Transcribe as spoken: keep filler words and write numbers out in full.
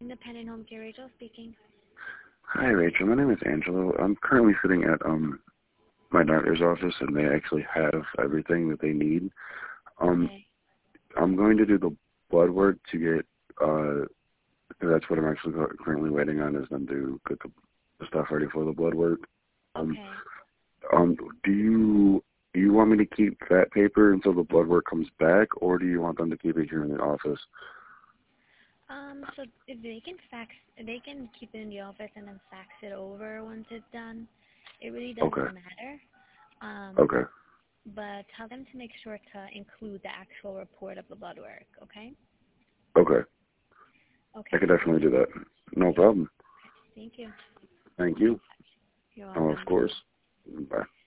Independent Home Care, Rachel speaking. Hi, Rachel. My name is Angelo. I'm currently sitting at um my doctor's office, and they actually have everything that they need. Um, Okay. I'm going to do the blood work to get. Uh, that's what I'm actually currently waiting on, is them to get the stuff ready for the blood work. Um, Okay. um, do you do you want me to keep that paper until the blood work comes back, or do you want them to keep it here in the office? Um, so if they can fax, they can keep it in the office and then fax it over once it's done. It really doesn't Okay. matter. Um, Okay. but tell them to make sure to include the actual report of the blood work, okay? Okay. I Okay. could definitely do that. No problem. Thank you. Thank you. You're Oh, of welcome. course. Bye.